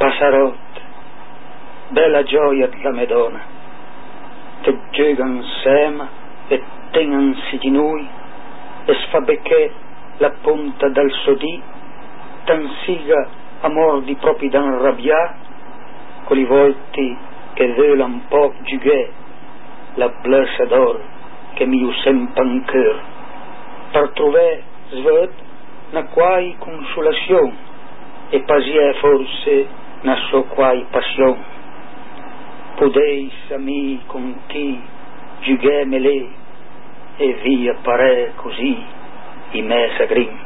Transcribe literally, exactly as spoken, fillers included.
Passarot, bella gioia della Madonna, che giogan sema e tengansi di noi, e sfabecché la punta dal sodì, tan siga amor di propri dan rabbia, con i volti che velan po' giughe, la blessa d'or che mi usem pancher, per trovare sved na quai consolazione, e pasie forse na so quai passion. Podeis a mi con chi giughe me lei, e via pare così i me sagrin.